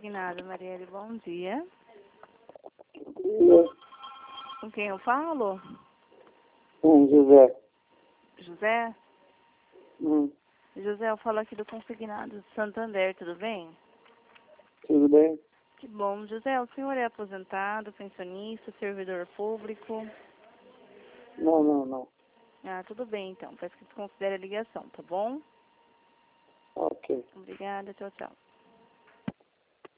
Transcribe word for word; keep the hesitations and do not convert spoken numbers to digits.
consignado, Marielle, bom dia. Dia. Com quem eu falo? Hum, José. José? Hum, José, eu falo aqui do consignado de Santander, tudo bem? tudo bem? Que bom. José, o senhor é aposentado, pensionista, servidor público? Não, não, não. Ah, tudo bem então. Peço que desconsidere a ligação, tá bom? Ok. Obrigada, tchau, tchau.